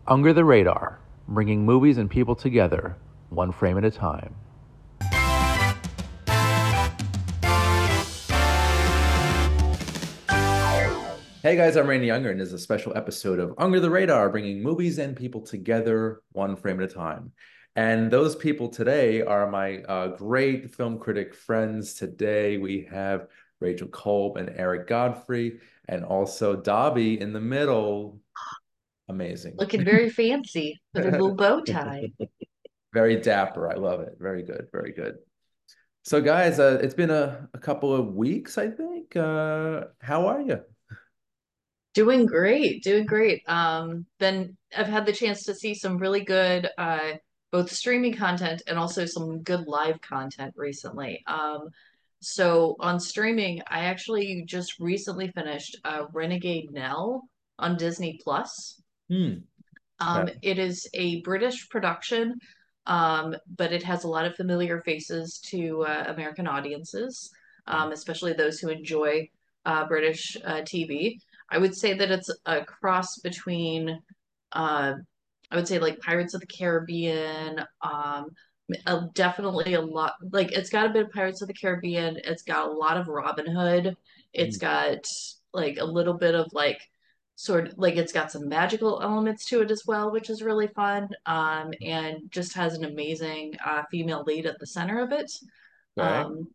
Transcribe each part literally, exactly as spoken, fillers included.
Under the Radar, bringing movies and people together, one frame at a time. Hey guys, I'm Randy Unger, and this is a special episode of Under the Radar, bringing movies and people together, one frame at a time. And those people today are my uh, great film critic friends. Today we have Rachel Kolb and Eric Godfrey, and also Dobby in the middle. Amazing. Looking very fancy with her little bow tie. Very dapper. I love it. Very good. Very good. So, guys, uh, it's been a, a couple of weeks, I think. Uh, how are you? Doing great, doing great. Um, been I've had the chance to see some really good uh both streaming content and also some good live content recently. Um, so on streaming, I actually just recently finished uh Renegade Nell on Disney Plus. Hmm. Um, Okay. it is a British production, um, but it has a lot of familiar faces to uh, American audiences, um, especially those who enjoy uh, British uh, T V. I would say that it's a cross between, uh, I would say like Pirates of the Caribbean, um, uh, definitely a lot, like it's got a bit of Pirates of the Caribbean. It's got a lot of Robin Hood. It's Hmm. got like a little bit of like sort of like it's got some magical elements to it as well, which is really fun. Um, and just has an amazing uh, female lead at the center of it. Okay. Um,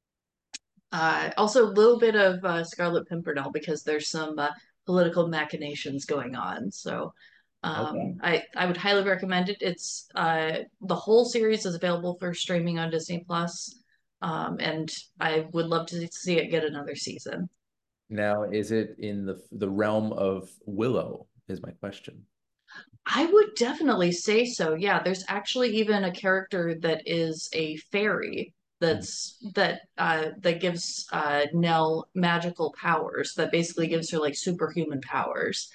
uh, also, a little bit of uh, Scarlet Pimpernel because there's some uh, political machinations going on. So um, Okay. I I would highly recommend it. It's uh, the whole series is available for streaming on Disney Plus, um, and I would love to see it get another season. Now, is it in the the realm of Willow? Is my question. I would definitely say so. Yeah, there's actually even a character that is a fairy Hmm. that's that uh that gives uh Nell magical powers that basically gives her like superhuman powers.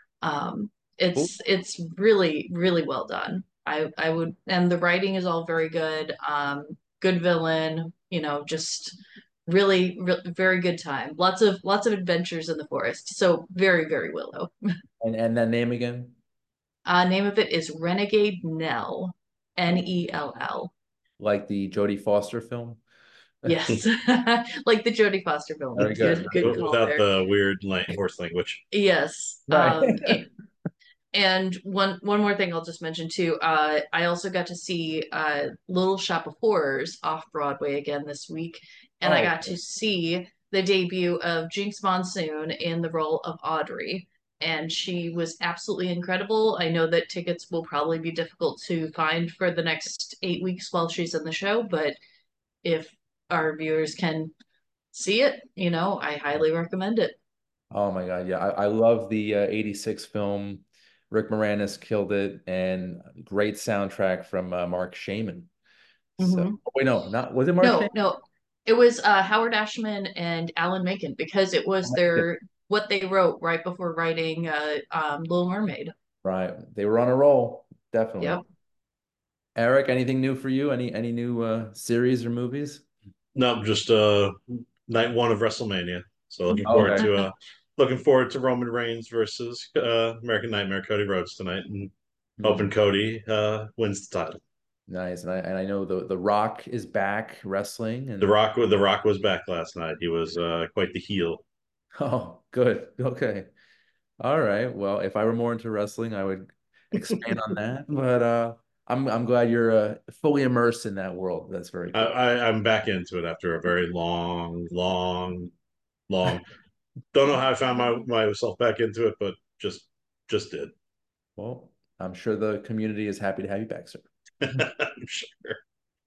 Um Cool. it's it's really really well done. I I would and the writing is all very good. Um good villain, you know, just really, re very good time. Lots of lots of adventures in the forest. So very very Willow. And and that name again? Uh, name of it is Renegade Nell, N E L L. Like the Jodie Foster film? Yes, like the Jodie Foster film. Very good. Good, Very good good. call Without there. the weird like horse language. Yes. Right. Um, a- and one one more thing I'll just mention too. Uh, I also got to see uh, Little Shop of Horrors off Broadway again this week, and I Oh, got to see the debut of Jinx Monsoon in the role of Audrey. And she was absolutely incredible. I know that tickets will probably be difficult to find for the next eight weeks while she's in the show, but if our viewers can see it, you know, I highly recommend it. oh my God. Yeah. I, I love the uh, eighty-six film. Rick Moranis killed it, and great soundtrack from uh, Mark Shaman. So, Hmm. oh, wait, no, not was it Mark No, Shaman? no, it was uh, Howard Ashman and Alan Menken because it was their what they wrote right before writing uh, um, Little Mermaid. Right. They were on a roll. Definitely. Yep. Eric, anything new for you? Any any new uh series or movies? No, just uh night one of WrestleMania. So looking forward Okay. to uh looking forward to Roman Reigns versus uh American Nightmare Cody Rhodes tonight, and Hmm. hoping Cody uh wins the title. Nice. And I and I know the the Rock is back wrestling The and Rock the Rock was back last night. He was uh quite the heel. oh, good. Okay. All right. Well, if I were more into wrestling, I would expand on that. But uh I'm I'm glad you're uh, fully immersed in that world. That's very I, cool. I I'm back into it after a very long, long, long. Don't know how I found my myself back into it, but just just did. Well, I'm sure the community is happy to have you back, sir. I'm sure.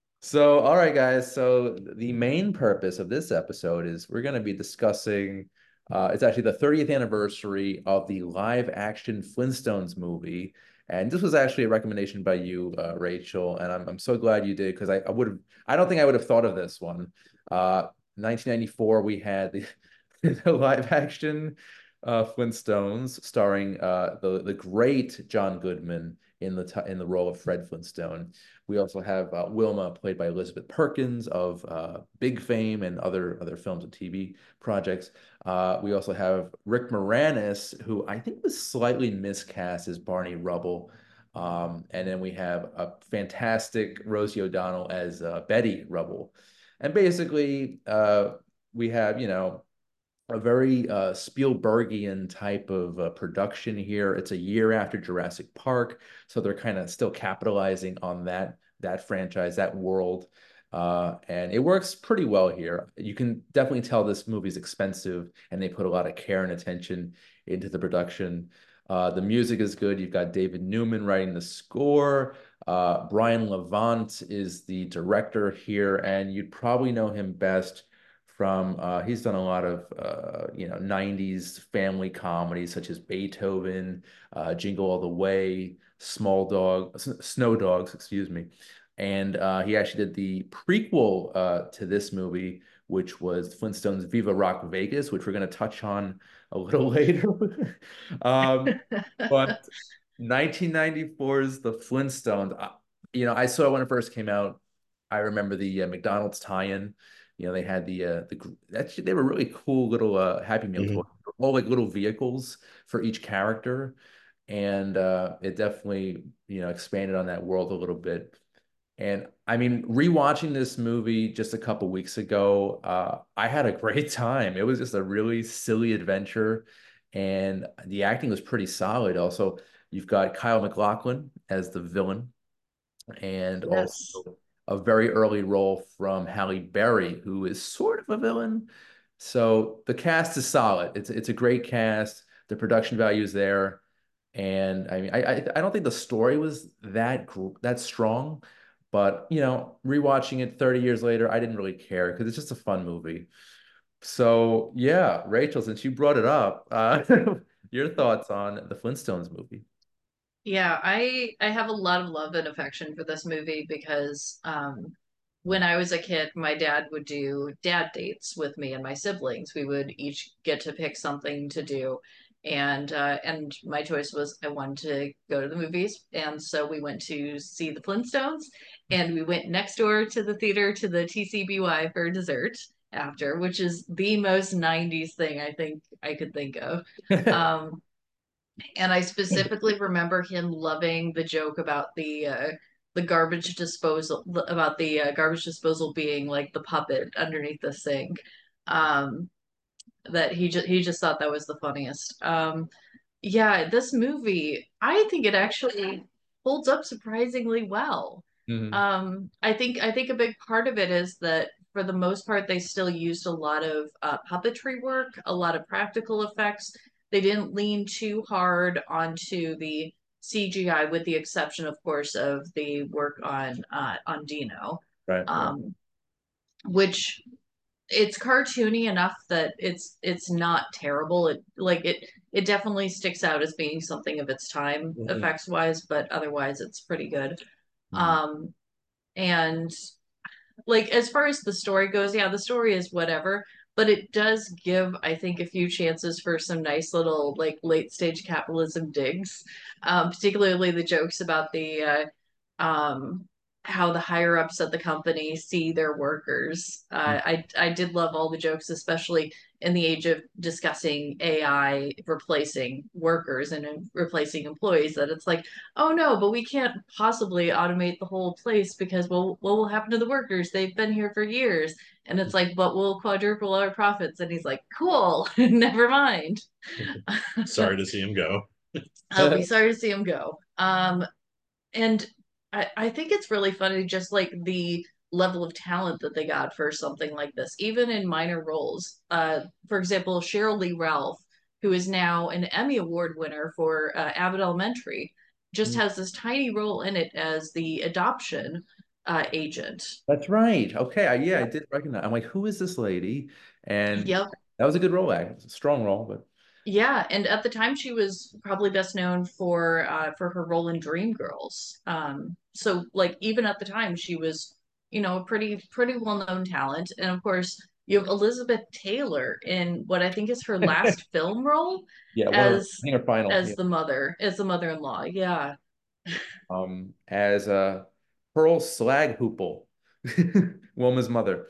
So, all right, guys. So, the main purpose of this episode is we're going to be discussing. Uh, it's actually the thirtieth anniversary of the live action Flintstones movie. And this was actually a recommendation by you, uh, Rachel. And I'm, I'm so glad you did because I, I would have, I don't think I would have thought of this one. Uh, nineteen ninety-four, we had the, the live action. uh, Flintstones, starring uh, the the great John Goodman in the t in the role of Fred Flintstone. We also have uh, Wilma, played by Elizabeth Perkins of uh, Big Fame and other other films and T V projects. Uh, we also have Rick Moranis, who I think was slightly miscast as Barney Rubble. Um, and then we have a fantastic Rosie O'Donnell as uh, Betty Rubble. And basically, uh, we have, you know, a very uh, Spielbergian type of uh, production here. It's a year after Jurassic Park, so they're kind of still capitalizing on that that franchise, that world, uh, and it works pretty well here. You can definitely tell this movie's expensive, and they put a lot of care and attention into the production. Uh, the music is good. You've got David Newman writing the score. Uh, Brian Levant is the director here, and you'd probably know him best from uh, he's done a lot of uh, you know nineties family comedies such as Beethoven, uh, Jingle All the Way, Small Dog, S Snow Dogs, excuse me, and uh, he actually did the prequel uh, to this movie, which was Flintstones Viva Rock Vegas, which we're going to touch on a little later. um, but nineteen ninety-four's The Flintstones, uh, you know, I saw it when it first came out. I remember the uh, McDonald's tie-in. You know, they had the uh the actually they were really cool little uh Happy Meal toys, Hmm. all like little vehicles for each character. And uh it definitely, you know, expanded on that world a little bit. And I mean, rewatching this movie just a couple weeks ago, uh, I had a great time. It was just a really silly adventure, and the acting was pretty solid. Also, you've got Kyle MacLachlan as the villain, and Yes. also a very early role from Halle Berry, who is sort of a villain. So the cast is solid. It's it's a great cast. The production value is there, and I mean, I I, I don't think the story was that gr that strong, but you know, rewatching it thirty years later, I didn't really care because it's just a fun movie. So yeah, Rachel, since you brought it up, uh, your thoughts on the Flintstones movie? Yeah, I I have a lot of love and affection for this movie because um when I was a kid, my dad would do dad dates with me and my siblings. We would each get to pick something to do. And uh and my choice was I wanted to go to the movies. And so we went to see the Flintstones and we went next door to the theater to the T C B Y for dessert after, which is the most nineties thing I think I could think of. Um and I specifically remember him loving the joke about the uh, the garbage disposal about the uh, garbage disposal being like the puppet underneath the sink. Um, that he just he just thought that was the funniest. Um, yeah, this movie, I think it actually holds up surprisingly well. Mhm. Um, I think I think a big part of it is that for the most part they still used a lot of uh, puppetry work, a lot of practical effects. They didn't lean too hard onto the C G I, with the exception, of course, of the work on uh, on Dino, Right, right. um, which it's cartoony enough that it's it's not terrible. It like it it definitely sticks out as being something of its time Hmm. effects wise, but otherwise it's pretty good. Mhm. Um, and like as far as the story goes, yeah, the story is whatever, but it does give, I think, a few chances for some nice little like late stage capitalism digs, um, particularly the jokes about the uh, um, how the higher ups at the company see their workers. Uh, I I did love all the jokes, especially in the age of discussing A I replacing workers and uh, replacing employees. That it's like, oh no, but we can't possibly automate the whole place because well, what will happen to the workers? They've been here for years. And it's like, but we'll quadruple our profits. And he's like, cool, never mind. Sorry to see him go. I'll be sorry to see him go. Um, and I, I think it's really funny, just like the level of talent that they got for something like this, even in minor roles. Uh, for example, Cheryl Lee Ralph, who is now an Emmy Award winner for uh, Abbott Elementary, just has this tiny role in it as the adoption uh, agent. That's right. Okay. I, yeah, I Yep. did recognize. I'm like, who is this lady? And Yep. that was a good role, act. It's a strong role, but Yeah, and at the time she was probably best known for uh for her role in Dreamgirls. Um, so like even at the time she was, you know, a pretty pretty well-known talent. And of course, You have Elizabeth Taylor in what I think is her last film role Yeah, one of her, I as think her final, as yeah. the mother, as the mother-in-law. Yeah. Um, as uh, Pearl Slaghoople, Wilma's mother.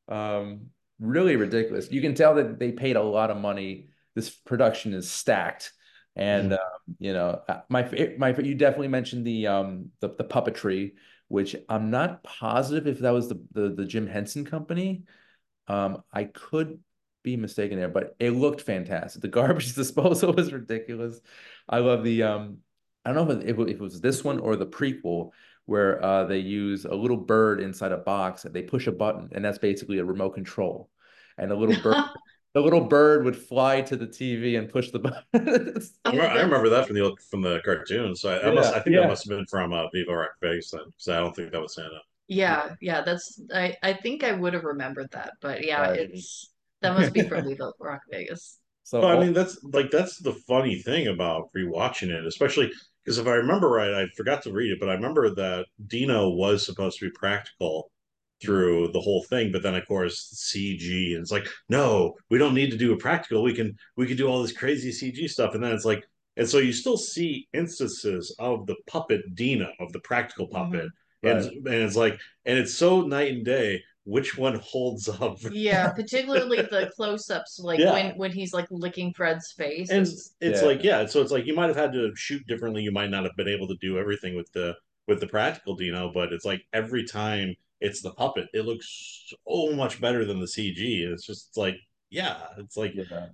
Um, really ridiculous. You can tell that they paid a lot of money. This production is stacked, and Mhm. um, you know, uh, my fa- my you definitely mentioned the um the, the puppetry, which I'm not positive if that was the the, the Jim Henson Company. Um, I could be mistaken there, but it looked fantastic. The garbage disposal was ridiculous. I love the um, I don't know if it, if it was this one or the prequel where uh, they use a little bird inside a box and they push a button, and that's basically a remote control. And the little bird, the little bird would fly to the T V and push the button. I Oh, remember, I that's remember that from the from the cartoon. So I, I must Yeah, I think that yeah. must have been from uh, Viva Rock Vegas then, because I don't think that was Santa. yeah, yeah, that's I I think I would have remembered that, but yeah, Right. it's that must be from Viva Rock Vegas. So Well, I all mean, that's like that's the funny thing about rewatching it, especially because if I remember right, I forgot to read it, but I remember that Dino was supposed to be practical through the whole thing, but then of course C G, and it's like, no, we don't need to do a practical. We can we can do all this crazy C G stuff, and then it's like, and so you still see instances of the puppet Dino, of the practical puppet, Mhm. and right. and it's like, and it's so night and day. Which one holds up? Yeah, particularly the close-ups, like Yeah, when when he's like licking Fred's face. and It's it's Yeah. like, yeah, so it's like you might have had to shoot differently, you might not have been able to do everything with the with the practical Dino, but it's like every time it's the puppet, it looks so much better than the CG, and it's just it's like, yeah, it's like Yeah.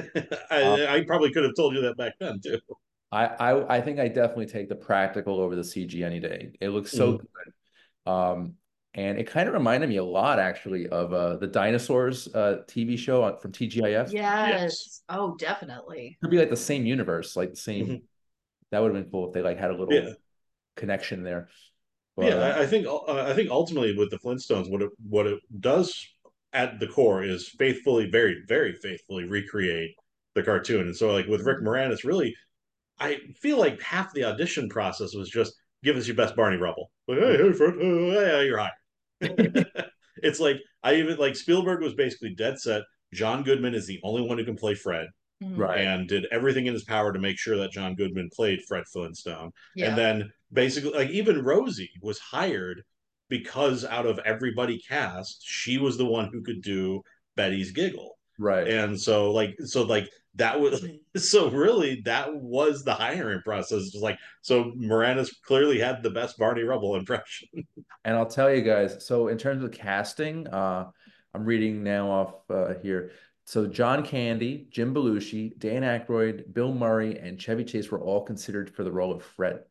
Um, I, I probably could have told you that back then too. I, I I think I definitely take the practical over the C G any day. It looks so Mhm. good. Um, and it kind of reminded me a lot actually of uh, the Dinosaurs uh, T V show on, from T G I F. Yes. yes. Oh, definitely. Could be like the same universe, like the same. Mhm. That would have been cool if they like had a Yeah, little connection there. yeah, But uh, I, I think uh, I think ultimately with the Flintstones, what it what it does at the core is faithfully, very very faithfully recreate the cartoon. And so, like with Rick Mhm. Moranis, really, I feel like half the audition process was just give us your best Barney Rubble. Like, hey, hey, Fred, uh, yeah, you're hired. It's like I even like Spielberg was basically dead set. John Goodman is the only one who can play Fred, Mhm. right, and did everything in his power to make sure that John Goodman played Fred Flintstone. And Yeah. then basically, like even Rosie was hired because out of everybody cast, she was the one who could do Betty's giggle. right. And so, like, so like that was so really that was the hiring process. Just like so, Moranis clearly had the best Barney Rubble impression. And I'll tell you guys, so in terms of casting, uh, I'm reading now off uh, here. So John Candy, Jim Belushi, Dan Aykroyd, Bill Murray, and Chevy Chase were all considered for the role of Fred.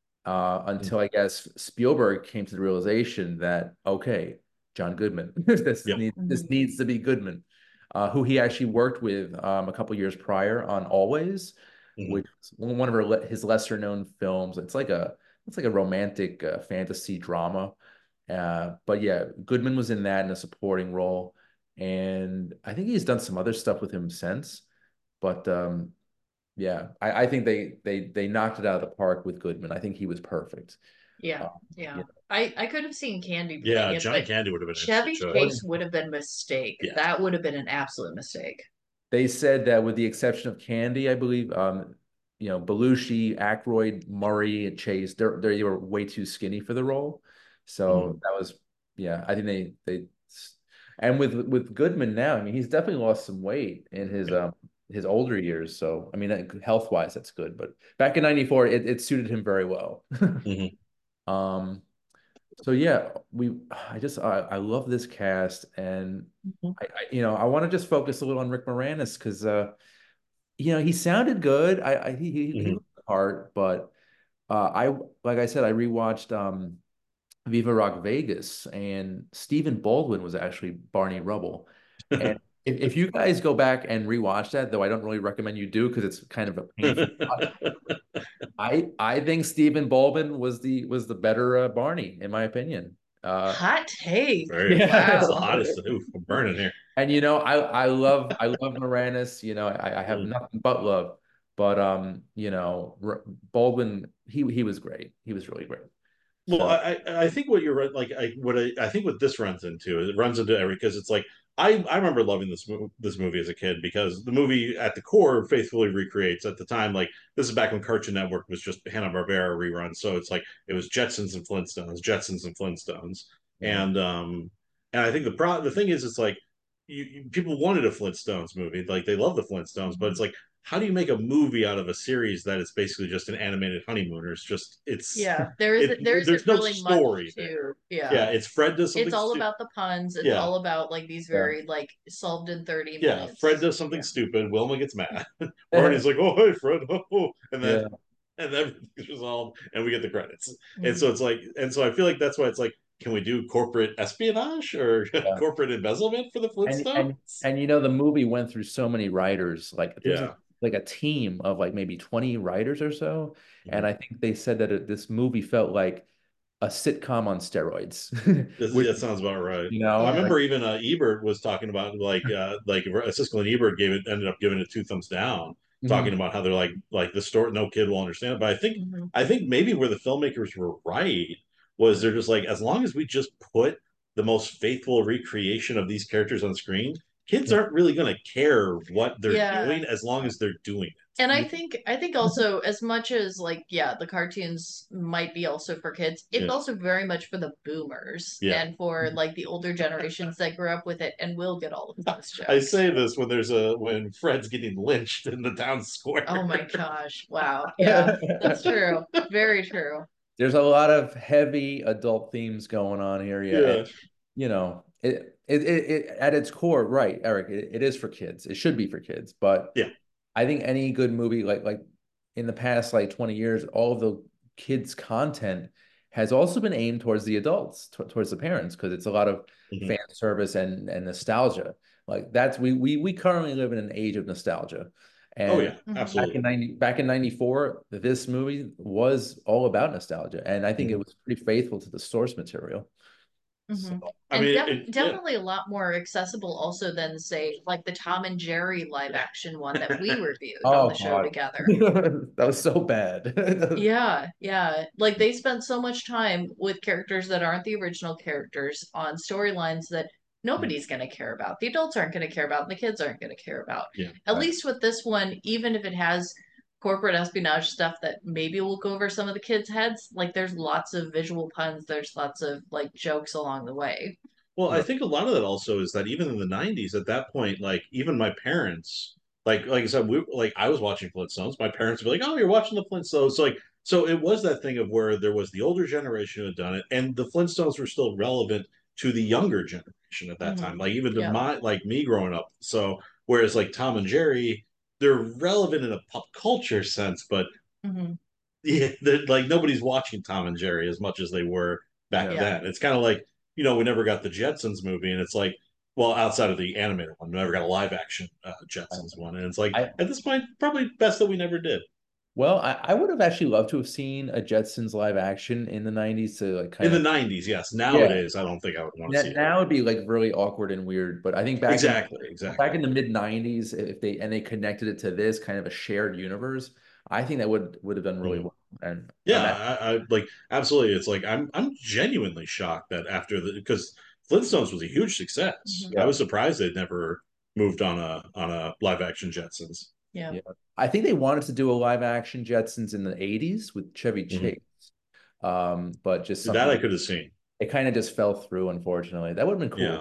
Uh, until I guess Spielberg came to the realization that okay, John Goodman, this Yep. needs this Mhm. needs to be Goodman, uh, who he actually worked with um, a couple years prior on Always, Mm-hmm. which is one of her, his lesser known films. It's like a it's like a romantic uh, fantasy drama, uh, but yeah, Goodman was in that in a supporting role, and I think he's done some other stuff with him since. But um, yeah, I, I think they they they knocked it out of the park with Goodman. I think he was perfect. Yeah. Um, Yeah. yeah. I I could have seen Candy playing Yeah, it, John but Candy would have been an interesting Chevy choice. Chase would have been a mistake. Yeah. That would have been an absolute mistake. They said that with the exception of Candy, I believe, um, you know, Belushi, Aykroyd, Murray, and Chase, they're they were way too skinny for the role. So Mhm. that was, yeah, I think they they, and with with Goodman now, I mean, he's definitely lost some weight in his Yeah. um his older years. So I mean, health wise, that's good. But back in ninety-four, it, it suited him very well. Mhm. Um, so yeah, we I just I, I love this cast, and Mhm. I, I you know I want to just focus a little on Rick Moranis because uh you know he sounded good. I, I he he, he Mhm. looked the part, but uh I like I said I rewatched um Viva Rock Vegas, and Stephen Baldwin was actually Barney Rubble. And if, if you guys go back and rewatch that, though I don't really recommend you do because it's kind of a painful watch. I I think Stephen Baldwin was the was the better uh, Barney in my opinion. Uh, Hot take. Very. yeah, That's the Wow. hottest. Ooh, I'm burning here. and you know I I love I love Moranis. You know I, I have Mm. nothing but love, but um you know R- Baldwin he he was great. He was really great. Well, So I I I think what you're right. Like I what I, I think what this runs into is it runs into every because it's like I I remember loving this mo- this movie as a kid because the movie at the core faithfully recreates at the time, like this is back when Cartoon Network was just Hanna-Barbera reruns, so it's like it was Jetsons and Flintstones, Jetsons and Flintstones, Mhm. and um and I think the pro the thing is it's like you, you people wanted a Flintstones movie, like they love the Flintstones, but it's like how do you make a movie out of a series that is basically just an animated honeymooners? Just it's Yeah, there it isn't there isn't there's no really much story there. to yeah. Yeah, it's Fred does It's something all stupid. about the puns. It's Yeah, all about like these Yeah. very like solved in thirty yeah, Fred minutes. does something Yeah. stupid. Wilma gets mad. Barney's like, "Oh, hey, Fred!" Oh, and then Yeah. and then everything's resolved, and we get the credits. And Mhm. so it's like, and so I feel like that's why it's like, can we do corporate espionage or Yeah. corporate embezzlement for the And and Flintstones? and you know the movie went through so many writers. Like there was a, Yeah. like a team of like maybe twenty writers or so, and Mhm. I think they said that it, this movie felt like a sitcom on steroids, This, which that sounds about right. you know I Yeah. like remember even uh, Ebert was talking about like uh, like Siskel and Ebert gave it ended up giving it two thumbs down, talking mhm. about how they're like like the story no kid will understand it. But I think Mhm. I think maybe where the filmmakers were right was they're just like as long as we just put the most faithful recreation of these characters on screen, kids Yeah. aren't really going to care what they're Yeah. doing as long as they're doing And I Yeah. think I think also as much as like yeah, the cartoons might be also for kids, it. it's Yeah, also very much for the boomers yeah. and for like the older generations that grew up with it and will get all of those I jokes. say this when there's a when Fred's getting lynched in the town Oh square. my gosh. Wow. Yeah, that's true. Very true. There's a lot of heavy adult themes going on here, yeah, and Yeah. you know it it, it, it at its core, right, Eric, it, it is for kids. It should be for kids, but Yeah. I think any good movie, like like in the past like twenty years, all of the kids' content has also been aimed towards the adults, t towards the parents, because it's a lot of Mhm. fan service and and nostalgia. Like that's we we we currently live in an age of nostalgia. Oh And yeah, Mhm. back in absolutely. ninety back in ninety-four, this movie was all about nostalgia. And I think it Mhm. was pretty faithful to the source material. So Hmm. I And mean, def it, yeah. definitely a lot more accessible also than say like the Tom and Jerry live action one that we reviewed on the oh show God. together. That was so bad. Yeah, yeah. Like they spent so much time with characters that aren't the original characters on storylines that nobody's going to care about. The adults aren't going to care about, and the kids aren't going to care about. Yeah. At least with this one, even if it has corporate espionage stuff that maybe will go over some of the kids' heads, like there's lots of visual puns, there's lots of like jokes along the way. Well, I Right. think a lot of that also is that even in the nineties, at that point, like even my parents, like like I said, we like I was watching Flintstones. My parents would be like, "Oh, you're watching the Flintstones." So like, so it was that thing of where there was the older generation who had done it, and the Flintstones were still relevant to the younger generation at that time, Hmm. like even to Yeah. my like me growing up. So whereas like Tom and Jerry, they're relevant in a pop culture sense, but Hmm. yeah, they're- like nobody's watching Tom and Jerry as much as they were back Yeah. Yeah. then. It's kind of like, you know, we never got the Jetsons movie, and it's like, well, outside of the animated one, we never got a live action uh, Jetsons one, and it's like I, at this point, probably best that we never did. well, I, I would have actually loved to have seen a Jetsons live action in the nineties to like In kind the of nineties, yes. yeah. Nowadays, I don't think I would want to see Now, it. now it'd be like really awkward and weird, but I think back in Exactly, back exactly. in the mid nineties, if they and they connected it to this kind of a shared universe, I think that would would have done really Mhm. well. And Yeah, I'm at I, I like absolutely. It's like I'm I'm genuinely shocked that after the because Flintstones was a huge success. Hmm. I yeah, was surprised they'd never moved on a on a live action Jetsons. Yeah. yeah. I think they wanted to do a live action Jetsons in the eighties with Chevy Mhm. Chase. Um, but just That I something could have seen. it kind of just fell through, unfortunately. That would have been Yeah. cool.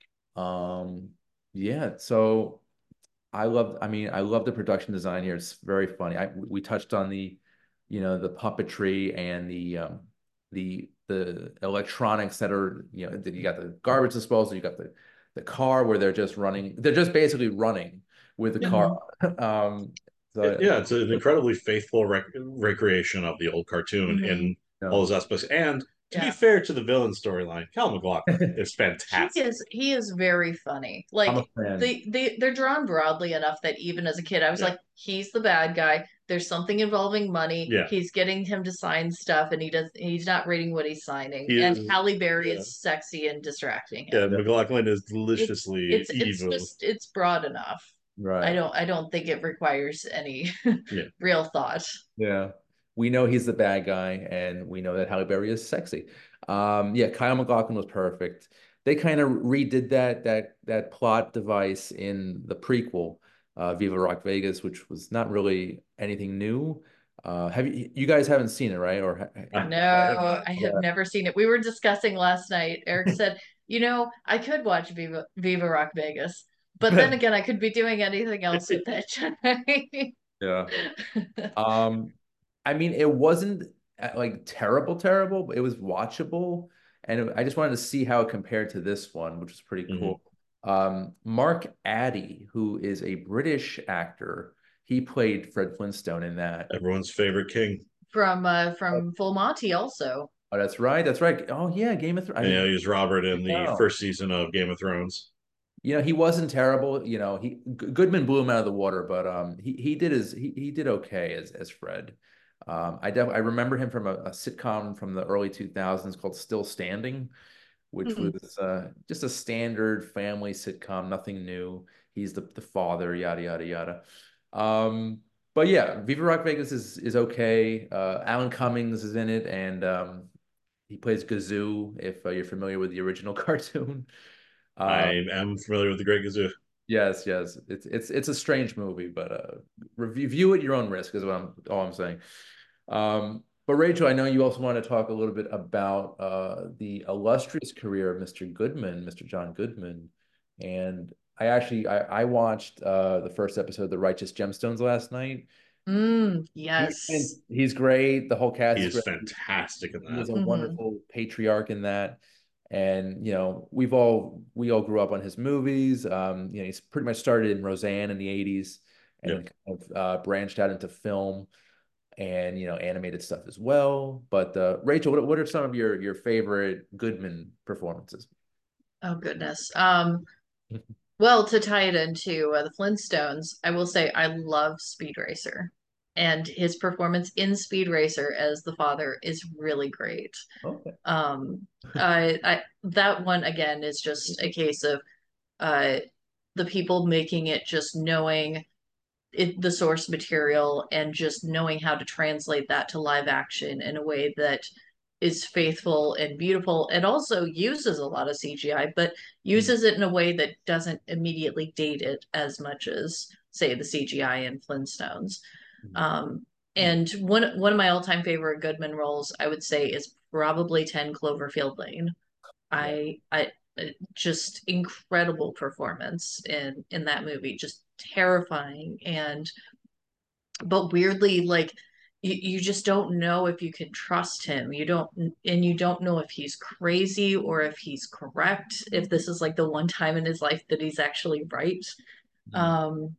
Um, yeah, so I love, I mean, I love the production design here. It's very funny. I we touched on the, you know, the puppetry and the um the the electronics that are, you know, you got the garbage disposal, you got the the car where they're just running, they're just basically running with the Yeah. car. Hmm. Um, It- so yeah, it's an incredibly faithful rec- recreation of the old cartoon Hmm. in all no. those aspects. And to be Yeah. fair to the villain storyline, Cal McLaughlin is He fantastic. is he is very funny. I'm a Like fan. they they they're drawn broadly enough that even as a kid, I was Yeah, like, he's the bad guy. There's something involving money. yeah, He's getting him to sign stuff, and he does. He's not reading what he's signing. he And is. Halle Berry Yeah, is sexy and distracting yeah. him. Yeah, McLaughlin is It's deliciously it's it's evil. just it's broad enough. I right. don't I don't think it requires any Yeah, real thought. Yeah. We know he's the bad guy, and we know that Halle Berry is sexy. Um, yeah, Kyle MacLachlan was perfect. they kind of redid that that that plot device in the prequel, uh, Viva Rock Vegas, which was not really anything new. Uh, have you you guys haven't seen it, right? Or I, I have No, not. I have yeah. never seen it. We were discussing last night. Eric said, you know, I could watch Viva Viva Rock Vegas, but then again, I could be doing anything else with it. Yeah. Um, I mean, it wasn't uh, like terrible, terrible, but it was watchable, and it- I just wanted to see how it compared to this one, which was pretty Mhm. cool. Um, Mark Addy, who is a British actor, he played Fred Flintstone in that. Everyone's favorite king. From uh from Full Monty also. Oh, that's right, that's right. Oh yeah, Game of Thrones. I And, you know, didn't he's Robert in the know. first season of Game of Thrones. You know, he wasn't terrible. You know, he G- Goodman blew him out of the water, but um, he he did his he he did okay as as Fred. Um, I def I remember him from a, a sitcom from the early two thousands called Still Standing, which Hmm. was uh, just a standard family sitcom, nothing new. He's the the father, yada yada yada. Um, but yeah, Viva Rock Vegas is is okay. Uh, Alan Cummings is in it, and um, he plays Gazoo. If uh, you're familiar with the original cartoon. Uh, I am familiar with the Great Gazoo. Yes, yes. It's it's it's a strange movie, but uh review view at your own risk is what I'm all I'm saying. Um, but Rachel, I know you also want to talk a little bit about uh the illustrious career of mister Goodman, mister John Goodman. And I actually I, I watched uh the first episode of The Righteous Gemstones last night. Mm, He, yes. he's great. The whole cast He is is great. fantastic in He that. is a Hmm. wonderful patriarch in that. And you know, we've all we all grew up on his movies. Um, you know, he's pretty much started in Roseanne in the eighties and Yep. then kind of uh, branched out into film and you know, animated stuff as well. But uh, Rachel, what, what are some of your your favorite Goodman performances? Oh goodness. Um, well, to tie it into uh, the Flintstones, I will say I love Speed Racer, and his performance in Speed Racer as the father is really great. Okay. Um, I, I that one again is just a case of uh the people making it, just knowing it, the source material, and just knowing how to translate that to live action in a way that is faithful and beautiful, and also uses a lot of C G I, but Mm, uses it in a way that doesn't immediately date it as much as, say, the C G I in Flintstones. mm, Um, and one one of my all-time favorite Goodman roles, I would say, is probably ten Cloverfield Lane. yeah. I I uh, just incredible performance in in that movie, just terrifying, and but weirdly, like, you, you just don't know if you can trust him. You don't, and you don't know if he's crazy or if he's correct, if this is like the one time in his life that he's actually right. Mm, Um,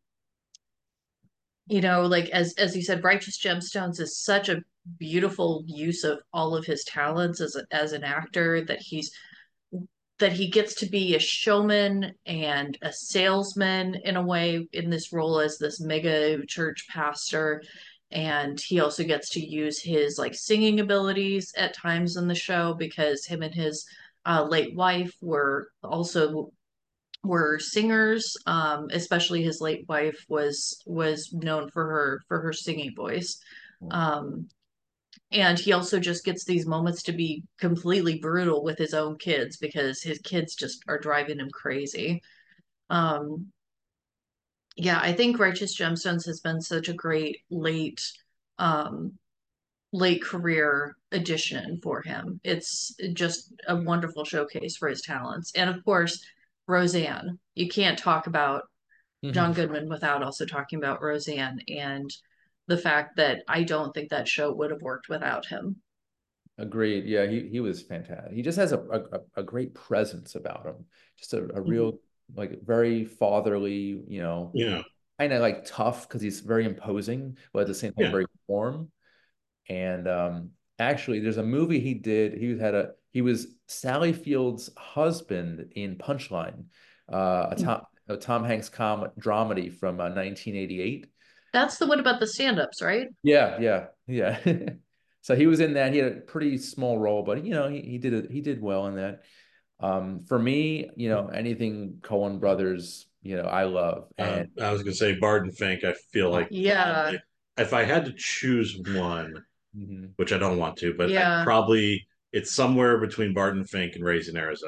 you know, like, as as you said, Righteous Gemstones is such a beautiful use of all of his talents as a, as an actor, that he's that he gets to be a showman and a salesman in a way in this role as this mega church pastor. And he also gets to use his like singing abilities at times in the show, because him and his uh, late wife were also were singers. Um, especially his late wife was was known for her for her singing voice. mm. Um, and he also just gets these moments to be completely brutal with his own kids, because his kids just are driving him crazy. Um, yeah, I think Righteous Gemstones has been such a great late um, late career addition for him. It's just a wonderful showcase for his talents. And of course, Roseanne. You can't talk about John Goodman without also talking about Roseanne, and the fact that I don't think that show would have worked without him. Agreed. Yeah, he he was fantastic. He just has a a, a great presence about him. Just a, a real like very fatherly, you know, Yeah. kind of like tough because he's very imposing, but at the same time Yeah. very warm. And um, actually, there's a movie he did. He had a he was Sally Field's husband in Punchline, uh, a Tom a Tom Hanks com dramedy from uh, nineteen eighty-eight. That's the one about the stand-ups, right? Yeah, yeah, yeah. So he was in that. He had a pretty small role, but you know, he, he did it. He did well in that. Um, for me, you know, anything Coen Brothers, you know, I love. Uh, And I was going to say Barton Fink. I feel uh, like Yeah, probably, if I had to choose one, mhm. which I don't want to, but I yeah, probably it's somewhere between Barton Fink and Raising Arizona.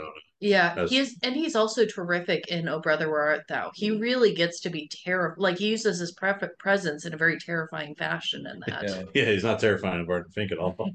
Yeah, As he is, and he's also terrific in "Oh Brother, Where Art Thou." He really gets to be terrible. Like he uses his pre presence in a very terrifying fashion in that. Yeah. yeah, he's not terrifying of Barton Fink at all.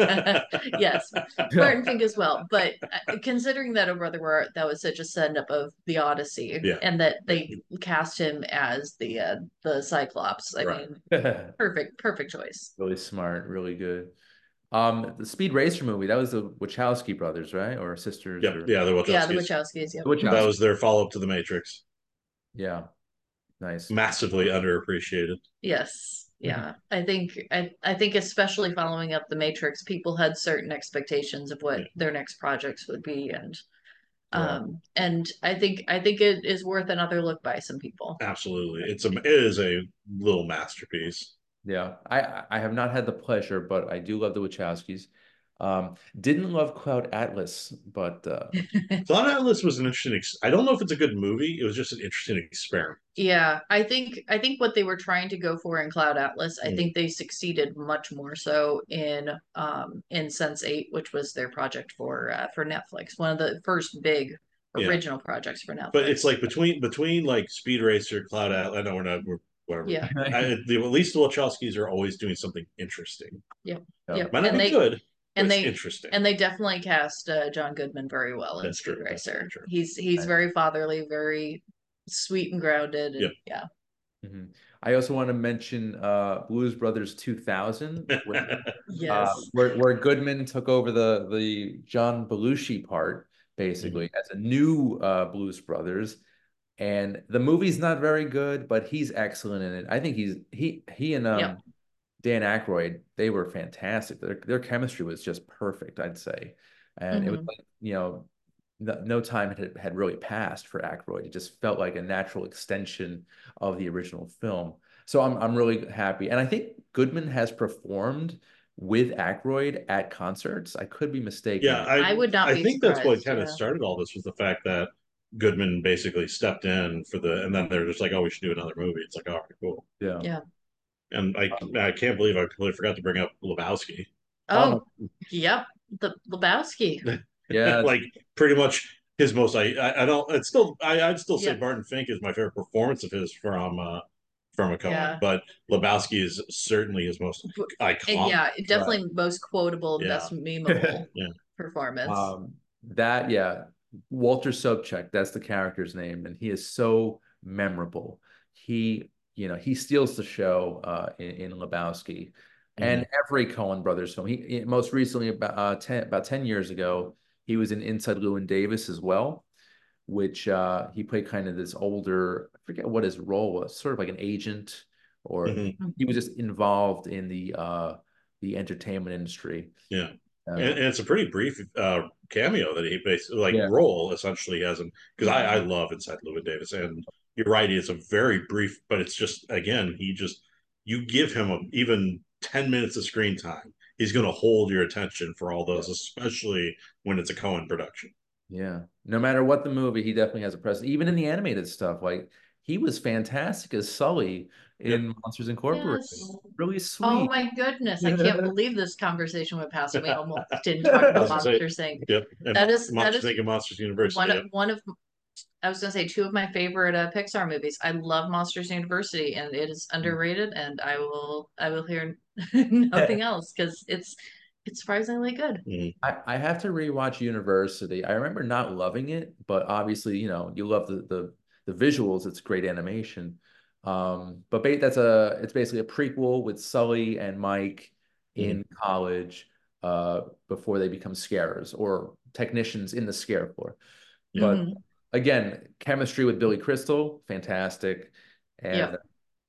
Yes, Barton Fink as well. But uh, considering that "Oh Brother, Where Art Thou" was such a send up of the Odyssey, Yeah. and that they cast him as the uh, the Cyclops, I Right. mean, perfect, perfect choice. Really smart, really good. Um, the Speed Racer movie, that was the Wachowski brothers, right? Or sisters Yep. or Yeah, the Yeah, the Wachowskis. Wachowskis. Yep. the That Wachowski. was their follow up to The Matrix. Yeah, nice. Massively underappreciated. Yes. Yeah. I think I I think especially following up The Matrix, people had certain expectations of what Yeah. their next projects would be, and Yeah. um and I think I think it is worth another look by some people. Absolutely. It's a it is a little masterpiece. Yeah, I I have not had the pleasure, but I do love the Wachowskis. Um, didn't love Cloud Atlas, but uh, Cloud Atlas was an interesting. Ex- I don't know if it's a good movie. It was just an interesting experiment. Yeah, I think I think what they were trying to go for in Cloud Atlas, I Mm. think they succeeded much more so in um in Sense eight, which was their project for uh, for Netflix, one of the first big Yeah, original projects for but it's Netflix. like between between like Speed Racer, Cloud Atlas. I know we're not. We're, whatever. Yeah, I, the, at least the Wachowskis are always doing something interesting. yep, yeah. yep. Might not And be they good, but and it's they interesting. and they definitely cast uh, John Goodman very well in That's Speed true. That's very Racer. true. He's he's Nice. very fatherly, very sweet and grounded, Yep. and yeah, Mhm. I also want to mention uh, Blues Brothers two thousand, where uh, yes, where where Goodman took over the the John Belushi part, basically Mhm. as a new uh, Blues Brothers. And the movie's not very good, but he's excellent in it. I think he's he he and yep, um Dan Aykroyd, they were fantastic. Their their chemistry was just perfect, I'd say. And it was hmm like, you know, no, no time had, had really passed for Aykroyd. It just felt like a natural extension of the original film. So I'm I'm really happy. And I think Goodman has performed with Aykroyd at concerts. I could be Yeah, mistaken. I I would not I be think that's what surprised. kind of Yeah. started all this was the fact that Goodman basically stepped in for the, and then they're just like, oh, we should do another movie. It's like, all right, cool. Yeah. Yeah. And I Um, I can't believe I completely forgot to bring up Lebowski. oh Oh, yep. The Lebowski. yeah, Like pretty much his most. I I, I don't. It's still. I I'd still say Yep. Barton Fink is my favorite performance of his from uh from a Cohen, Yeah. but Lebowski is certainly his most B- And iconic. yeah, definitely most quotable and Yeah, best memeable yeah. performance. Um, that, yeah, Walter Sobchak, that's the character's name, and he is so memorable. He, you know, he steals the show uh, in, in Lebowski, Mhm. and every Coen Brothers film. He, he- most recently about uh, ten about ten years ago, he was in Inside Llewyn Davis as well, which uh, he played kind of this older. I forget what his role was, sort of like an agent, or Mhm. he was just involved in the uh, the entertainment industry. Yeah. And, Uh, and it's a pretty brief uh, cameo that he basically like yeah. role essentially has him because I, I Mhm. love Inside Llewyn Davis and you're right it's a very brief but it's just again he just you give him a, even ten minutes of screen time he's going to hold your attention for all those especially when it's a Cohen production. Yeah. No matter what the movie, he definitely has a presence. Even in the animated stuff, like he was fantastic as Sully Yeah. in Monsters Incorporated. Yes. Really Oh sweet. my goodness. I can't Yeah. believe this conversation went past and we almost didn't talk I about was gonna say Monsters Inc. yep and That is that Monsters is Inc and Monsters one University of yep. one of I was gonna say two of my favorite uh, Pixar movies. I love Monsters University and it is underrated and I will I will hear nothing else because it's it's surprisingly good. Mhm. I, I have to rewatch University. I remember not loving it, but obviously, you know, you love the the, the visuals. It's great animation. Um, but ba that's a it's basically a prequel with Sully and Mike Mhm. in college uh, before they become scarers or technicians in the scare floor. Yeah. But Mhm. again, chemistry with Billy Crystal, fantastic. And Yep.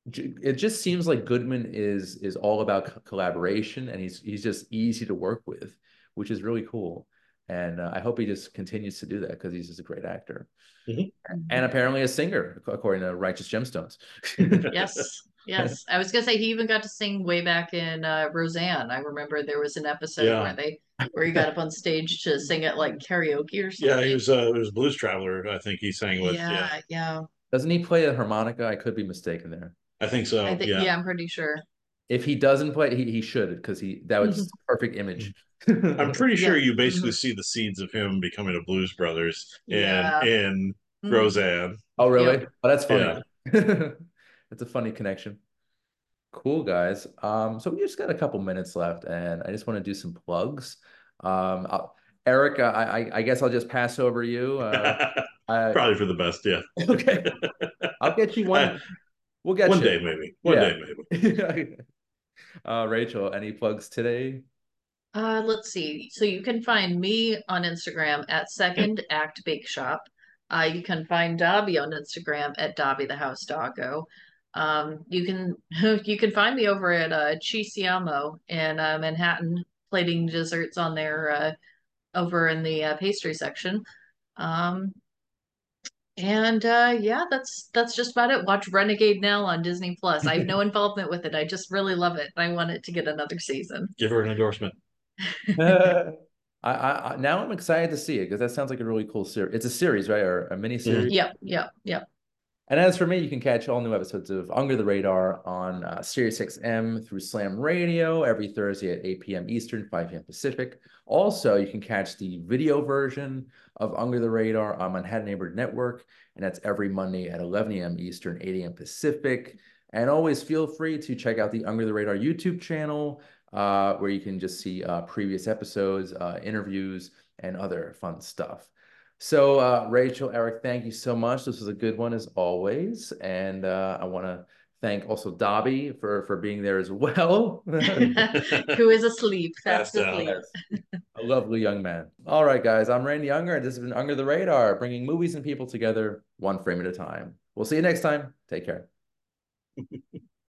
it just seems like Goodman is is all about collaboration, and he's he's just easy to work with, which is really cool. And uh, I hope he just continues to do that because he's just a great actor Mhm. and Mhm. apparently a singer, according to Righteous Gemstones. Yes. Yes. I was gonna say he even got to sing way back in uh, Roseanne. I remember there was an episode Yeah. where they where he got up on stage to sing it like karaoke or Yeah, he something. was uh, it was Blues Traveler. I think he sang with. Yeah, Yeah, yeah. Doesn't he play a harmonica? I could be mistaken there. I think I so. think Yeah, yeah, I'm pretty sure. If he doesn't play, he, he should, because he that was perfect image. I'm pretty Yeah. sure you basically Mhm. see the seeds of him becoming a Blues Brothers in Yeah. in Mhm. Roseanne. Oh, Yep. really? Oh, that's funny. Yeah. That's a funny connection. Cool, guys. Um, so we just got a couple minutes left, and I just want to do some plugs. Um, I'll, Eric, I, I I guess I'll just pass over you. Uh, I, Probably for the best, yeah. okay, I'll get you I, one. We'll get one you. day maybe. One Yeah. day maybe. Uh, Rachel, any plugs today? Uh, let's see. So you can find me on Instagram at Second Act Bake Shop. Uh, you can find Dobby on Instagram at Dobby the House Doggo. Um, you can you can find me over at uh, Ci Siamo in uh, Manhattan, plating desserts on there uh, over in the uh, pastry section. Um, and uh, yeah, that's that's just about it. Watch Renegade now on Disney Plus. I have no involvement with it. I just really love it. I want it to get another season. Give her an endorsement. I, I, I now I'm excited to see it because that sounds like a really cool series. It's a series, right? Or a mini Mhm. series. Yep, yep, yep. And as for me, you can catch all new episodes of Under the Radar on uh, Sirius X M through Slam Radio every Thursday at eight p m Eastern, five p m Pacific. Also, you can catch the video version of Under the Radar on Manhattan Neighborhood Network, and that's every Monday at eleven a m Eastern, eight a m Pacific. And always feel free to check out the Under the Radar YouTube channel, uh, where you can just see uh, previous episodes, uh, interviews, and other fun stuff. So, uh, Rachel, Eric, thank you so much. This was a good one as always. And uh, I want to thank also Dobby for, for being there as well. Who is asleep, fast Passed out. asleep. Yes. A lovely young man. All right, guys, I'm Randy Unger, and this has been Under the Radar, bringing movies and people together one frame at a time. We'll see you next time. Take care.